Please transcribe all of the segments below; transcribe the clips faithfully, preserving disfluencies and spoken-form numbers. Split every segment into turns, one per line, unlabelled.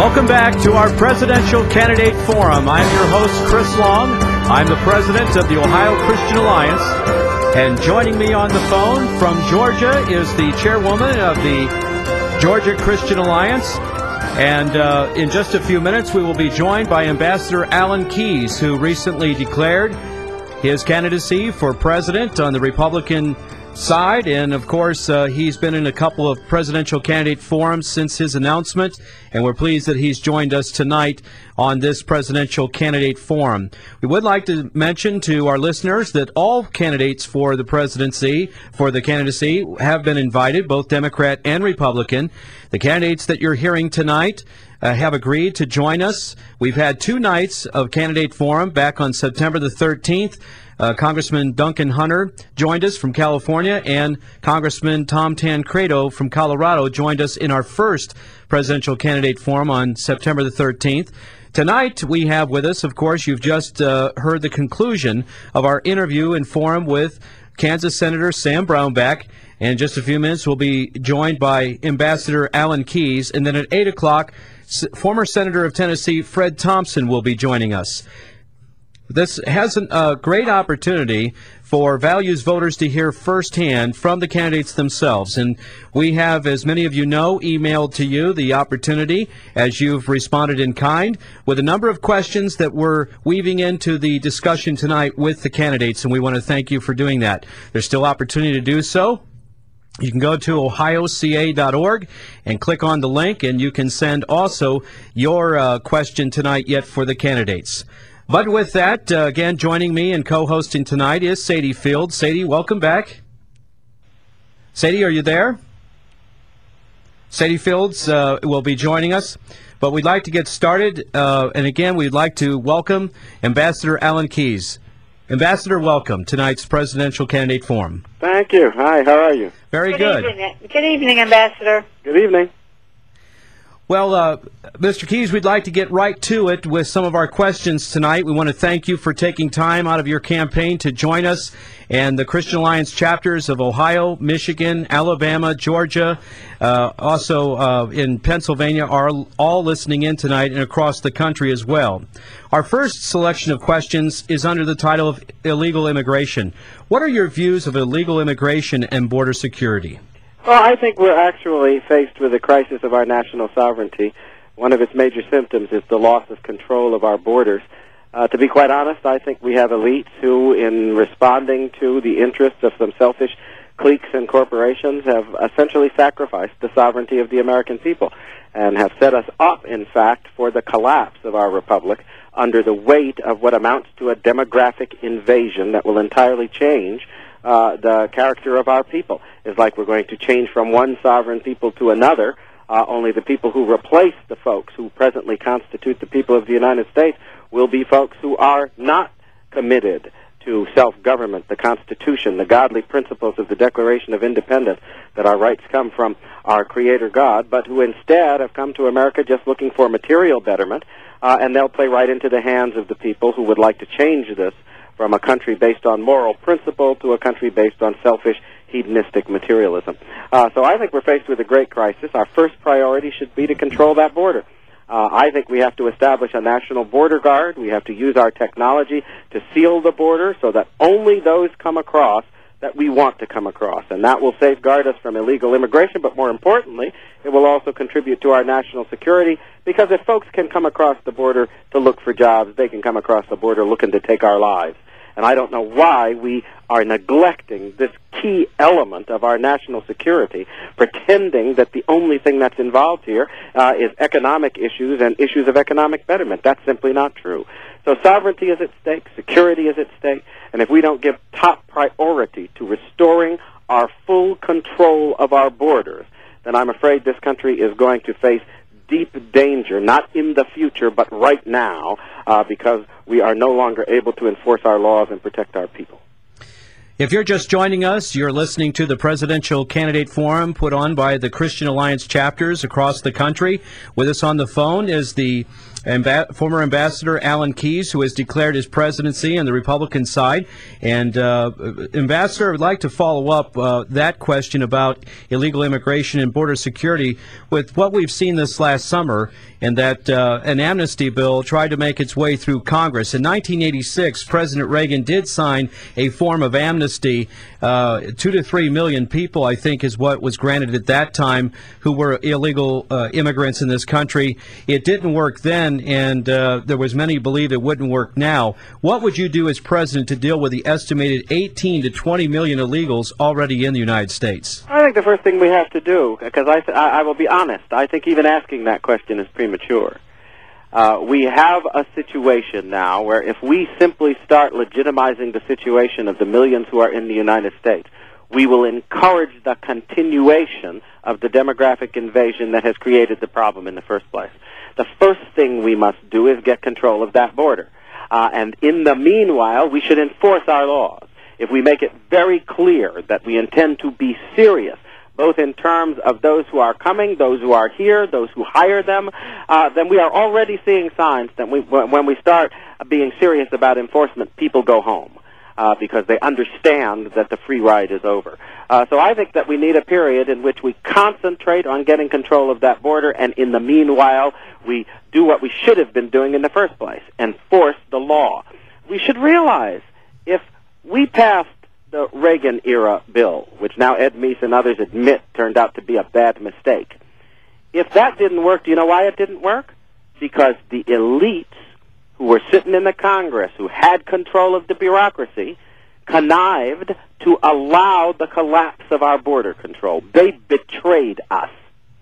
Welcome back to our Presidential Candidate Forum. I'm your host, Chris Long. I'm the president of the Ohio Christian Alliance. And joining me on the phone from Georgia is the chairwoman of the Georgia Christian Alliance. And uh, in just a few minutes, we will be joined by Ambassador Alan Keyes, who recently declared his candidacy for president on the Republican side. And, of course, uh, he's been in a couple of presidential candidate forums since his announcement, and we're pleased that he's joined us tonight on this presidential candidate forum. We would like to mention to our listeners that all candidates for the presidency, for the candidacy, have been invited, both Democrat and Republican. The candidates that you're hearing tonight uh, have agreed to join us. We've had two nights of candidate forum back on September the thirteenth. Uh, Congressman Duncan Hunter joined us from California, and Congressman Tom Tancredo from Colorado joined us in our first presidential candidate forum on September the thirteenth. Tonight we have with us, of course, you've just uh, heard the conclusion of our interview and forum with Kansas Senator Sam Brownback. In just a few minutes we'll be joined by Ambassador Alan Keyes, and then at eight o'clock, S- former Senator of Tennessee Fred Thompson will be joining us. This has a uh, great opportunity for values voters to hear firsthand from the candidates themselves. And we have, as many of you know, emailed to you the opportunity, as you've responded in kind, with a number of questions that we're weaving into the discussion tonight with the candidates, and we want to thank you for doing that. There's still opportunity to do so. You can go to ohio c a dot org and click on the link, and you can send also your uh, question tonight yet for the candidates. But with that, uh, again, joining me and co-hosting tonight is Sadie Fields. Sadie, welcome back. Sadie, are you there? Sadie Fields uh, will be joining us. But we'd like to get started. Uh, and again, we'd like to welcome Ambassador Alan Keyes. Ambassador, welcome to tonight's Presidential Candidate Forum.
Thank you. Hi, how are you?
Very
good.
good.
Evening. Good evening, Ambassador.
Good evening.
Well, uh, Mister Keyes, we'd like to get right to it with some of our questions tonight. We want to thank you for taking time out of your campaign to join us. And the Christian Alliance chapters of Ohio, Michigan, Alabama, Georgia, uh, also uh, in Pennsylvania are all listening in tonight, and across the country as well. Our first selection of questions is under the title of illegal immigration. What are your views of illegal immigration and border security?
Well, I think we're actually faced with a crisis of our national sovereignty. One of its major symptoms is the loss of control of our borders. Uh, to be quite honest, I think we have elites who, in responding to the interests of some selfish cliques and corporations, have essentially sacrificed the sovereignty of the American people and have set us up, in fact, for the collapse of our republic under the weight of what amounts to a demographic invasion that will entirely change Uh, the character of our people. It's like we're going to change from one sovereign people to another. Uh, only the people who replace the folks who presently constitute the people of the United States will be folks who are not committed to self-government, the Constitution, the godly principles of the Declaration of Independence, that our rights come from our Creator God, but who instead have come to America just looking for material betterment, uh, and they'll play right into the hands of the people who would like to change this from a country based on moral principle to a country based on selfish, hedonistic materialism. Uh, so I think we're faced with a great crisis. Our first priority should be to control that border. Uh, I think we have to establish a national border guard. We have to use our technology to seal the border so that only those come across that we want to come across. And that will safeguard us from illegal immigration, but more importantly, it will also contribute to our national security, because if folks can come across the border to look for jobs, they can come across the border looking to take our lives. And I don't know why we are neglecting this key element of our national security, pretending that the only thing that's involved here uh, is economic issues and issues of economic betterment. That's simply not true. So sovereignty is at stake, security is at stake, and if we don't give top priority to restoring our full control of our borders, then I'm afraid this country is going to face deep danger, not in the future, but right now, uh, because we are no longer able to enforce our laws and protect our people.
If you're just joining us, you're listening to the Presidential Candidate Forum put on by the Christian Alliance chapters across the country. With us on the phone is the Amba- former Ambassador Alan Keyes, who has declared his presidency on the Republican side. And, uh, Ambassador, I would like to follow up uh, that question about illegal immigration and border security with what we've seen this last summer, and that uh, an amnesty bill tried to make its way through Congress. In nineteen eighty-six, President Reagan did sign a form of amnesty. Uh, two to three million people, I think, is what was granted at that time who were illegal uh, immigrants in this country. It didn't work then, and uh, there was many believe it wouldn't work now. What would you do as president to deal with the estimated eighteen to twenty million illegals already in the United States?
I think the first thing we have to do, because I, th- I will be honest, I think even asking that question is premature. Uh, we have a situation now where if we simply start legitimizing the situation of the millions who are in the United States, we will encourage the continuation of the demographic invasion that has created the problem in the first place. The first thing we must do is get control of that border. Uh, and in the meanwhile, we should enforce our laws. If we make it very clear that we intend to be serious, both in terms of those who are coming, those who are here, those who hire them, uh, then we are already seeing signs that we, when we start being serious about enforcement, people go home uh, because they understand that the free ride is over. Uh, so I think that we need a period in which we concentrate on getting control of that border, and in the meanwhile, we do what we should have been doing in the first place, enforce the law. We should realize if we passed the Reagan-era bill, which now Ed Meese and others admit turned out to be a bad mistake. If that didn't work, do you know why it didn't work? Because the elites who were sitting in the Congress, who had control of the bureaucracy, connived to allow the collapse of our border control. They betrayed us.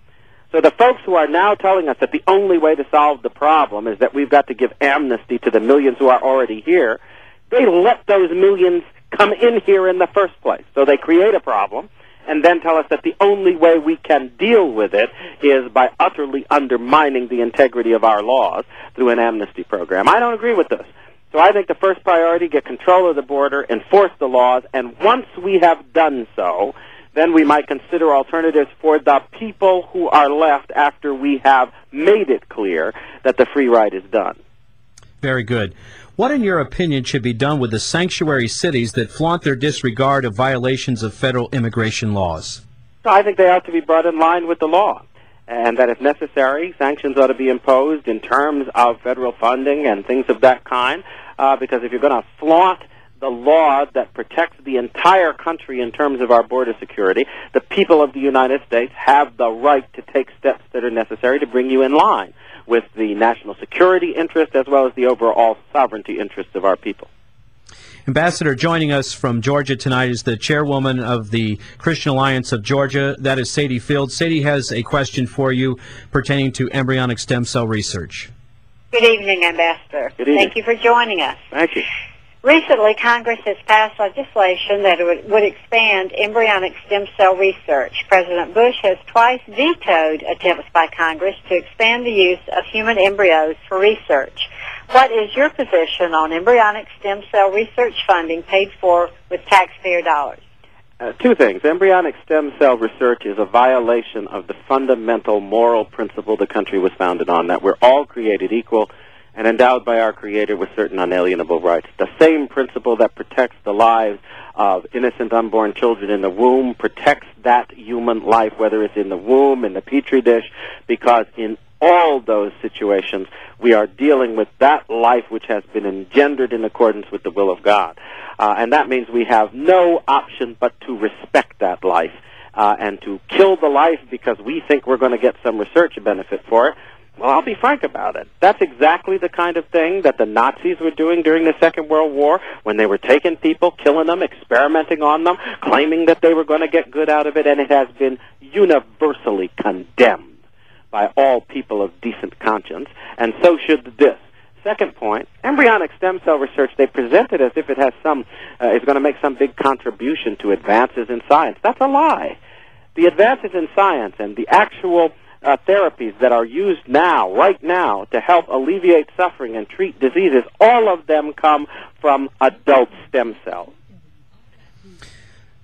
So the folks who are now telling us that the only way to solve the problem is that we've got to give amnesty to the millions who are already here, they let those millions come in here in the first place. So they create a problem and then tell us that the only way we can deal with it is by utterly undermining the integrity of our laws through an amnesty program. I don't agree with this. So I think the first priority, get control of the border, enforce the laws, and once we have done so, then we might consider alternatives for the people who are left after we have made it clear that the free ride is done.
Very good. What, in your opinion, should be done with the sanctuary cities that flaunt their disregard of violations of federal immigration laws?
So I think they ought to be brought in line with the law, and that if necessary, sanctions ought to be imposed in terms of federal funding and things of that kind, uh, because if you're going to flaunt the law that protects the entire country in terms of our border security, the people of the United States have the right to take steps that are necessary to bring you in line with the national security interest as well as the overall sovereignty interests of our people.
Ambassador, joining us from Georgia tonight is the chairwoman of the Christian Alliance of Georgia. That is Sadie Fields. Sadie has a question for you pertaining to embryonic stem cell research.
Good evening, Ambassador.
Good evening.
Thank you for joining us.
Thank you.
Recently, Congress has passed legislation that would, would expand embryonic stem cell research. President Bush has twice vetoed attempts by Congress to expand the use of human embryos for research. What is your position on embryonic stem cell research funding paid for with taxpayer dollars?
Uh, two things. Embryonic stem cell research is a violation of the fundamental moral principle the country was founded on, that we're all created equal and endowed by our Creator with certain unalienable rights. The same principle that protects the lives of innocent unborn children in the womb protects that human life, whether it's in the womb, in the petri dish, because in all those situations we are dealing with that life which has been engendered in accordance with the will of God. Uh, and that means we have no option but to respect that life. Uh, and to kill the life because we think we're going to get some research benefit for it, well, I'll be frank about it. That's exactly the kind of thing that the Nazis were doing during the Second World War when they were taking people, killing them, experimenting on them, claiming that they were going to get good out of it, and it has been universally condemned by all people of decent conscience, and so should this. Second point, embryonic stem cell research, they present it as if it has some, uh, is going to make some big contribution to advances in science. That's a lie. The advances in science and the actual Uh, therapies that are used now, right now, to help alleviate suffering and treat diseases, all of them come from adult stem cells.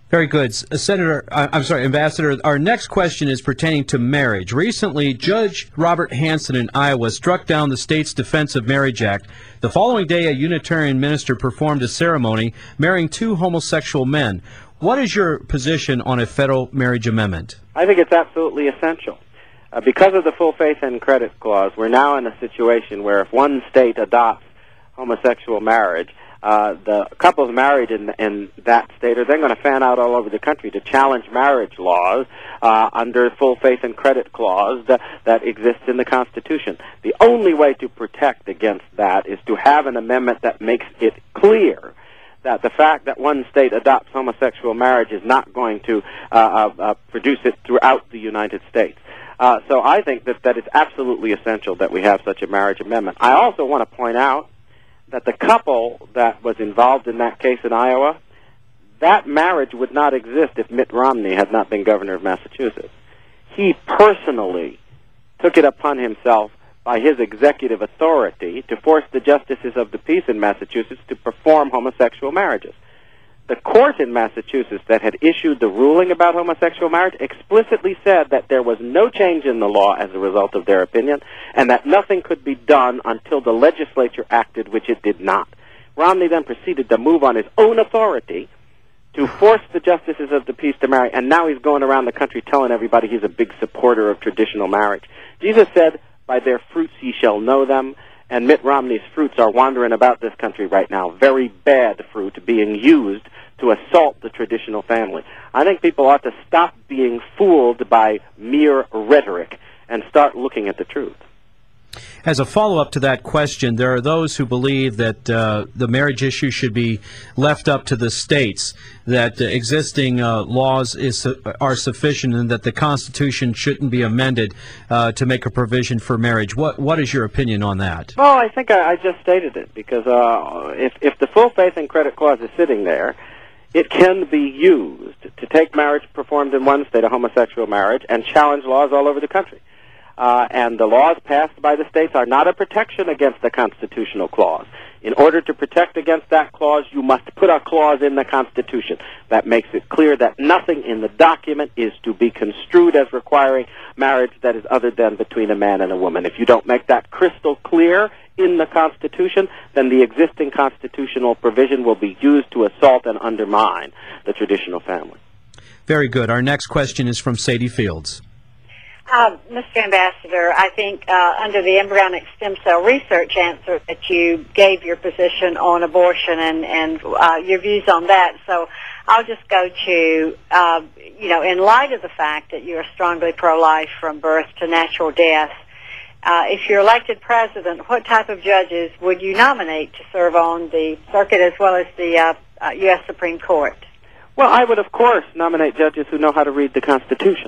Very good. Uh, Senator, uh, I'm sorry, Ambassador, our next question is pertaining to marriage. Recently, Judge Robert Hansen in Iowa struck down the state's Defense of Marriage Act. The following day, a Unitarian minister performed a ceremony marrying two homosexual men. What is your position on a federal marriage amendment?
I think it's absolutely essential. Uh, because of the full faith and credit clause, we're now in a situation where if one state adopts homosexual marriage, Uh, the couples married in, in that state are then going to fan out all over the country to challenge marriage laws uh, under full faith and credit clause that, that exists in the Constitution. The only way to protect against that is to have an amendment that makes it clear that the fact that one state adopts homosexual marriage is not going to uh, uh, uh, produce it throughout the United States. Uh, so I think that, that it's absolutely essential that we have such a marriage amendment. I also want to point out that the couple that was involved in that case in Iowa, that marriage would not exist if Mitt Romney had not been governor of Massachusetts. He personally took it upon himself by his executive authority to force the justices of the peace in Massachusetts to perform homosexual marriages. The court in Massachusetts that had issued the ruling about homosexual marriage explicitly said that there was no change in the law as a result of their opinion, and that nothing could be done until the legislature acted, which it did not. Romney then proceeded to move on his own authority to force the justices of the peace to marry, and now he's going around the country telling everybody he's a big supporter of traditional marriage. Jesus said, "By their fruits ye shall know them." And Mitt Romney's fruits are wandering about this country right now, very bad fruit being used to assault the traditional family. I think people ought to stop being fooled by mere rhetoric and start looking at the truth.
As a follow-up to that question, there are those who believe that uh, the marriage issue should be left up to the states, that uh, existing uh, laws is, uh, are sufficient, and that the Constitution shouldn't be amended uh, to make a provision for marriage. What What is your opinion on that?
Well, I think I, I just stated it, because uh, if, if the full faith and credit clause is sitting there, it can be used to take marriage performed in one state, a homosexual marriage, and challenge laws all over the country. Uh, and the laws passed by the states are not a protection against the constitutional clause. In order to protect against that clause, you must put a clause in the Constitution that makes it clear that nothing in the document is to be construed as requiring marriage that is other than between a man and a woman. If you don't make that crystal clear in the Constitution, then the existing constitutional provision will be used to assault and undermine the traditional family.
Very good. Our next question is from Sadie Fields.
Uh, Mister Ambassador, I think uh, under the embryonic stem cell research answer that you gave your position on abortion and, and uh, your views on that. So I'll just go to, uh, you know, in light of the fact that you are strongly pro-life from birth to natural death, uh, if you're elected president, what type of judges would you nominate to serve on the circuit as well as the uh, uh, U S Supreme Court?
Well, I would, of course, nominate judges who know how to read the Constitution.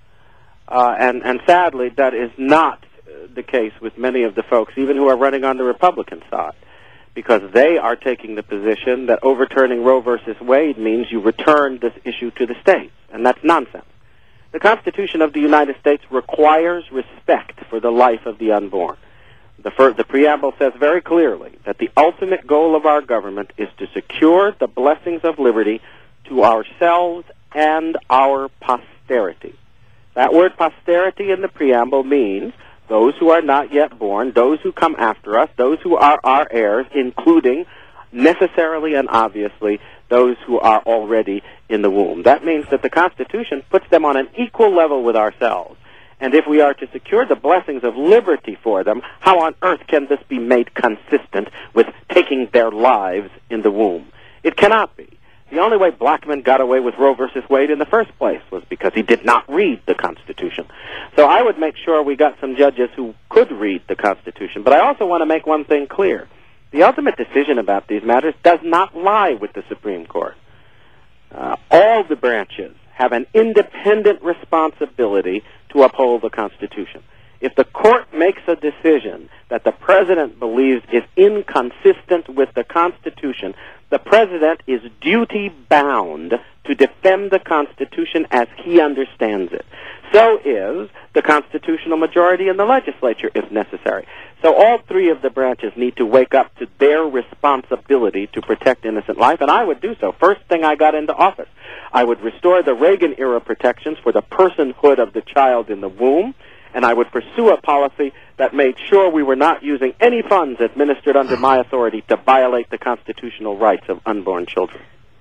Uh, and, and sadly, that is not the case with many of the folks, even who are running on the Republican side, because they are taking the position that overturning Roe versus Wade means you return this issue to the states, and that's nonsense. The Constitution of the United States requires respect for the life of the unborn. The, first, the preamble says very clearly that the ultimate goal of our government is to secure the blessings of liberty to ourselves and our posterity. That word posterity in the preamble means those who are not yet born, those who come after us, those who are our heirs, including necessarily and obviously those who are already in the womb. That means that the Constitution puts them on an equal level with ourselves. And if we are to secure the blessings of liberty for them, how on earth can this be made consistent with taking their lives in the womb? It cannot be. The only way Blackmun got away with Roe versus Wade in the first place was because he did not read the Constitution. So I would make sure we got some judges who could read the Constitution. But I also want to make one thing clear. The ultimate decision about these matters does not lie with the Supreme Court. Uh, all the branches have an independent responsibility to uphold the Constitution. If the court makes a decision that the president believes is inconsistent with the Constitution, the president is duty-bound to defend the Constitution as he understands it. So is the constitutional majority in the legislature, if necessary. So all three of the branches need to wake up to their responsibility to protect innocent life, and I would do so. First thing I got into office, I would restore the Reagan-era protections for the personhood of the child in the womb, and I would pursue a policy that made sure we were not using any funds administered under my authority to violate the constitutional rights of unborn children.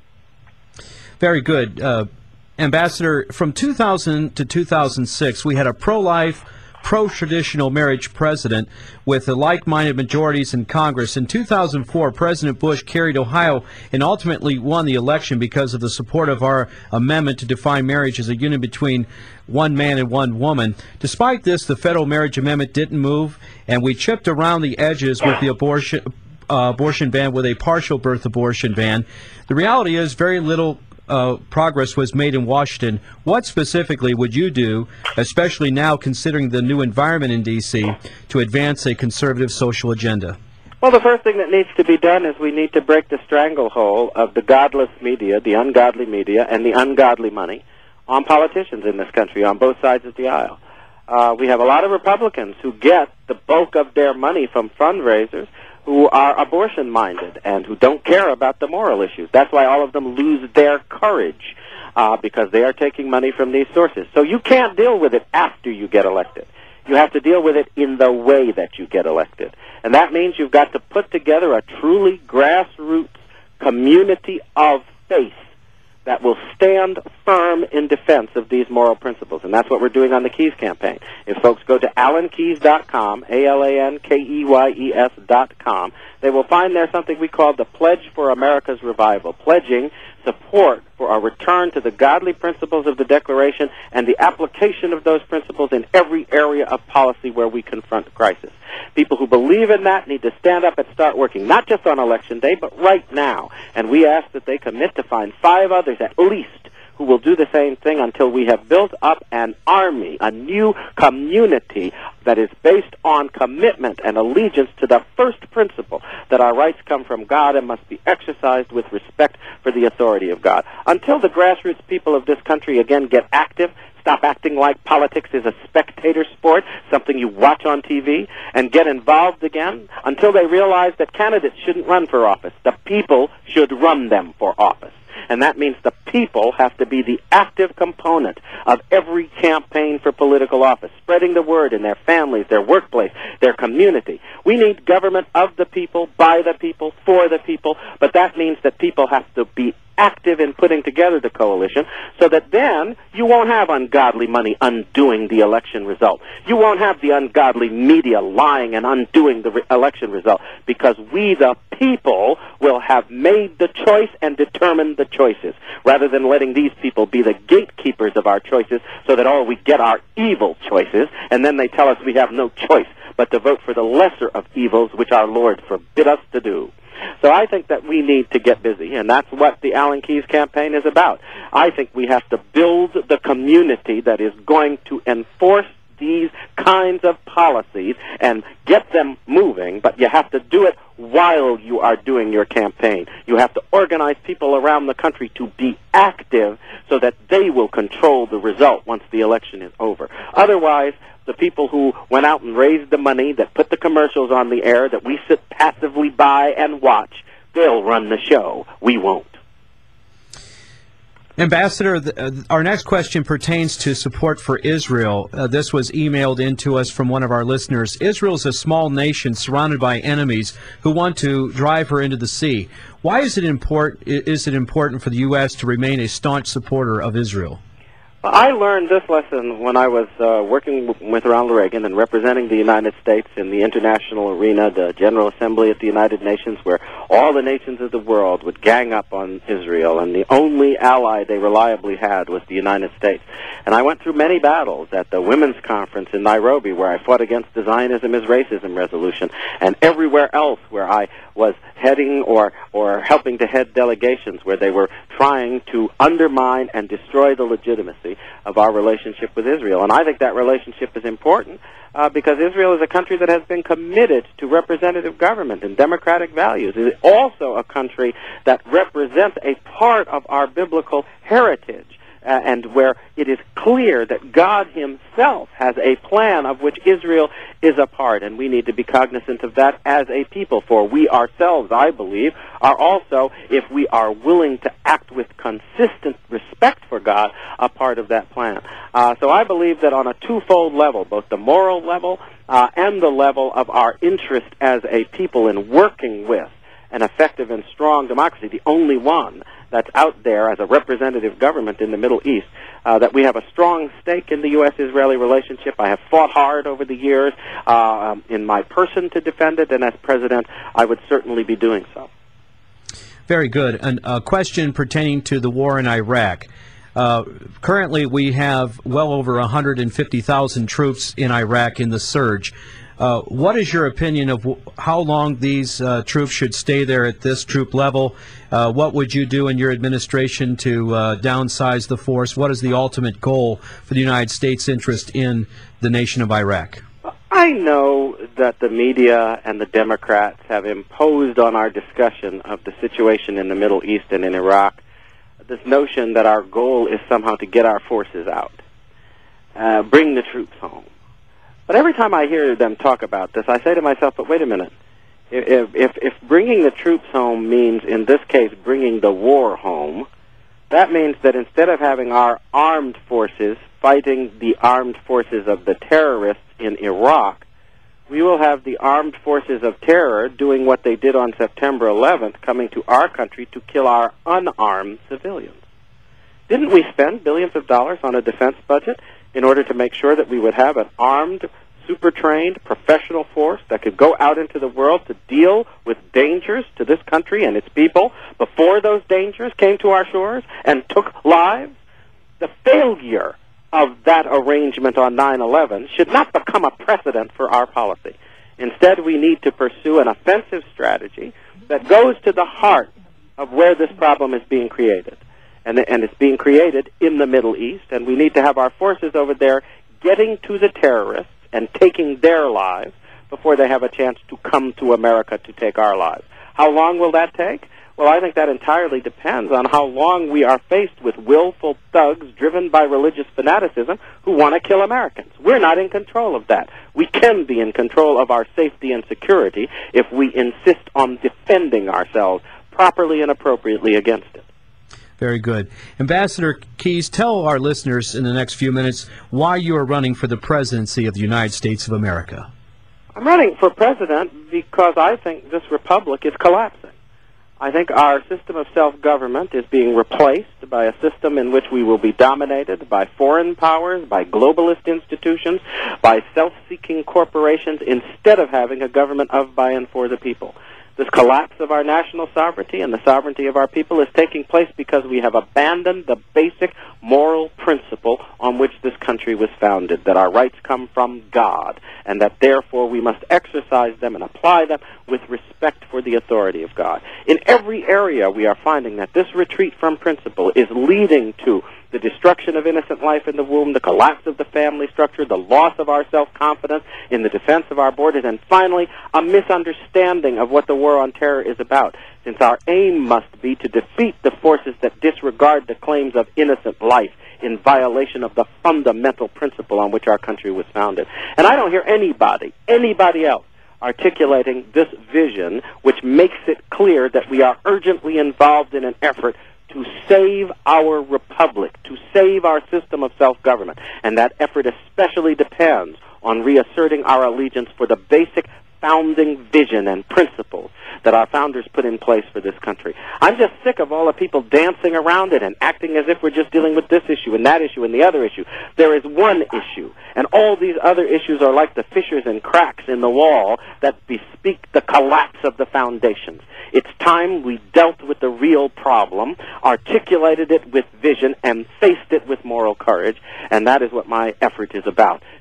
Very good. Uh, Ambassador, from two thousand to two thousand six, we had a pro-life, pro-traditional marriage president with the like-minded majorities in Congress. In two thousand four, President Bush carried Ohio and ultimately won the election because of the support of our amendment to define marriage as a union between one man and one woman. Despite this, the federal marriage amendment didn't move, and we chipped around the edges with the abortion uh, abortion ban, with a partial birth abortion ban. The reality is very little Uh, progress was made in Washington. What specifically would you do, especially now considering the new environment in D C, to advance a conservative social agenda?
Well, the first thing that needs to be done is we need to break the stranglehold of the godless media, the ungodly media, and the ungodly money on politicians in this country on both sides of the aisle. Uh, we have a lot of Republicans who get the bulk of their money from fundraisers who are abortion-minded and who don't care about the moral issues. That's why all of them lose their courage, uh, because they are taking money from these sources. So you can't deal with it after you get elected. You have to deal with it in the way that you get elected. And that means you've got to put together a truly grassroots community of faith that will stand firm in defense of these moral principles. And that's what we're doing on the Keys campaign. If folks go to alan keyes dot com, A L A N K E Y E S dot com, they will find there something we call the Pledge for America's Revival, pledging support for a return to the godly principles of the Declaration and the application of those principles in every area of policy where we confront crisis. People who believe in that need to stand up and start working, not just on Election Day, but right now. And we ask that they commit to find five others at least who will do the same thing until we have built up an army, a new community that is based on commitment and allegiance to the first principle, that our rights come from God and must be exercised with respect for the authority of God. Until the grassroots people of this country again get active, stop acting like politics is a spectator sport, something you watch on T V, and get involved again, until they realize that candidates shouldn't run for office. The people should run them for office. And that means the people have to be the active component of every campaign for political office, spreading the word in their families, their workplace, their community. We need government of the people, by the people, for the people, but that means that people have to be active in putting together the coalition so that then you won't have ungodly money undoing the election result. You won't have the ungodly media lying and undoing the re- election result, because we, the people, will have made the choice and determined the choices, rather than letting these people be the gatekeepers of our choices so that all we get are evil choices, and then they tell us we have no choice but to vote for the lesser of evils, which our Lord forbid us to do. So I think that we need to get busy, and that's what the Alan Keyes campaign is about. I think we have to build the community that is going to enforce these kinds of policies and get them moving, but you have to do it while you are doing your campaign. You have to organize people around the country to be active so that they will control the result once the election is over. Otherwise, the people who went out and raised the money, that put the commercials on the air, that we sit passively by and watch, they'll run the show. We won't.
Ambassador, the, uh, our next question pertains to support for Israel. Uh, this was emailed in to us from one of our listeners. Israel is a small nation surrounded by enemies who want to drive her into the sea. Why is it important, is it important for the U S to remain a staunch supporter of Israel?
I learned this lesson when I was uh, working with Ronald Reagan and representing the United States in the international arena, the General Assembly at the United Nations, where all the nations of the world would gang up on Israel, and the only ally they reliably had was the United States. And I went through many battles at the Women's Conference in Nairobi, where I fought against the Zionism is Racism resolution, and everywhere else where I was heading or, or helping to head delegations where they were trying to undermine and destroy the legitimacy reality of our relationship with Israel. And I think that relationship is important uh, because Israel is a country that has been committed to representative government and democratic values. It is also a country that represents a part of our biblical heritage. Uh, and where it is clear that God himself has a plan of which Israel is a part, and we need to be cognizant of that as a people, for we ourselves, I believe, are also, if we are willing to act with consistent respect for God, a part of that plan. Uh, so I believe that on a twofold level, both the moral level uh, and the level of our interest as a people in working with an effective and strong democracy, the only one that's out there as a representative government in the Middle East, uh, that we have a strong stake in the U S Israeli relationship. I have fought hard over the years uh, um, in my person to defend it, and as president, I would certainly be doing so.
Very good. And a question pertaining to the war in Iraq. Uh, currently, we have well over one hundred fifty thousand troops in Iraq in the surge. Uh, what is your opinion of w- how long these uh, troops should stay there at this troop level? Uh, what would you do in your administration to uh, downsize the force? What is the ultimate goal for the United States' interest in the nation of Iraq?
I know that the media and the Democrats have imposed on our discussion of the situation in the Middle East and in Iraq this notion that our goal is somehow to get our forces out, uh, bring the troops home. But every time I hear them talk about this, I say to myself, but wait a minute. If, if, if bringing the troops home means, in this case, bringing the war home, that means that instead of having our armed forces fighting the armed forces of the terrorists in Iraq, we will have the armed forces of terror doing what they did on September eleventh, coming to our country to kill our unarmed civilians. Didn't we spend billions of dollars on a defense budget in order to make sure that we would have an armed, super-trained, professional force that could go out into the world to deal with dangers to this country and its people before those dangers came to our shores and took lives? The failure of that arrangement on nine eleven should not become a precedent for our policy. Instead, we need to pursue an offensive strategy that goes to the heart of where this problem is being created. And, and it's being created in the Middle East, and we need to have our forces over there getting to the terrorists and taking their lives before they have a chance to come to America to take our lives. How long will that take? Well, I think that entirely depends on how long we are faced with willful thugs driven by religious fanaticism who want to kill Americans. We're not in control of that. We can be in control of our safety and security if we insist on defending ourselves properly and appropriately against it.
Very good. Ambassador Keyes, tell our listeners in the next few minutes why you are running for the presidency of the United States of America.
I'm running for president because I think this republic is collapsing. I think our system of self-government is being replaced by a system in which we will be dominated by foreign powers, by globalist institutions, by self-seeking corporations, instead of having a government of, by, and for the people. This collapse of our national sovereignty and the sovereignty of our people is taking place because we have abandoned the basic moral principle on which this country was founded, that our rights come from God, and that therefore we must exercise them and apply them with respect for the authority of God. In every area we are finding that this retreat from principle is leading to the destruction of innocent life in the womb, the collapse of the family structure, the loss of our self-confidence in the defense of our borders, and finally, a misunderstanding of what the war on terror is about, since our aim must be to defeat the forces that disregard the claims of innocent life in violation of the fundamental principle on which our country was founded. And I don't hear anybody, anybody else, articulating this vision which makes it clear that we are urgently involved in an effort to save our republic, to save our system of self-government. And that effort especially depends on reasserting our allegiance for the basic founding vision and principles that our founders put in place for this country. I'm just sick of all the people dancing around it and acting as if we're just dealing with this issue and that issue and the other issue. There is one issue, and all these other issues are like the fissures and cracks in the wall that bespeak the collapse of the foundations. It's time we dealt with the real problem, articulated it with vision, and faced it with moral courage, and that is what my effort is about,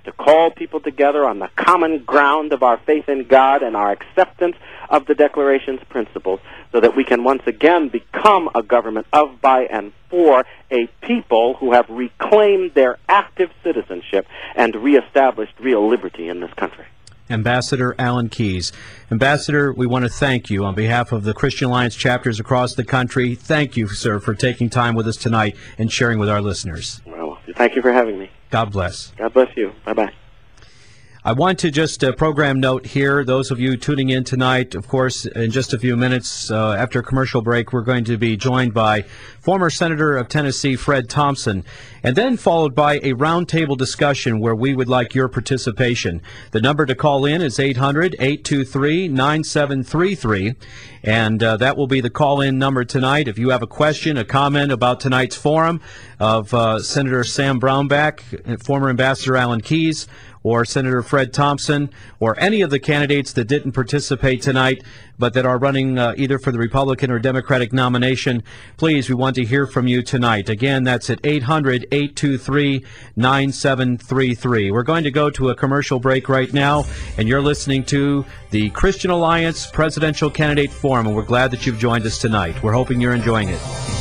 to call people together on the common ground of our faith in God and our acceptance of the Declaration's principles, so that we can once again become a government of, by, and for a people who have reclaimed their active citizenship and reestablished real liberty in this country.
Ambassador Alan Keyes. Ambassador, we want to thank you on behalf of the Christian Alliance chapters across the country. Thank you, sir, for taking time with us tonight and sharing with our listeners.
Well, thank you for having me.
God bless.
God bless you. Bye-bye.
I want to just uh, program note here, those of you tuning in tonight, of course, in just a few minutes uh, after a commercial break, we're going to be joined by former Senator of Tennessee Fred Thompson, and then followed by a roundtable discussion where we would like your participation. The number to call in is eight hundred, eight two three, nine seven three three, and uh, that will be the call-in number tonight. If you have a question, a comment about tonight's forum of uh, Senator Sam Brownback, former Ambassador Alan Keyes, or Senator Fred Thompson, or any of the candidates that didn't participate tonight but that are running uh, either for the Republican or Democratic nomination, please, we want to hear from you tonight. Again, that's at eight hundred, eight two three, nine seven three three. We're going to go to a commercial break right now, and you're listening to the Christian Alliance Presidential Candidate Forum, and we're glad that you've joined us tonight. We're hoping you're enjoying it.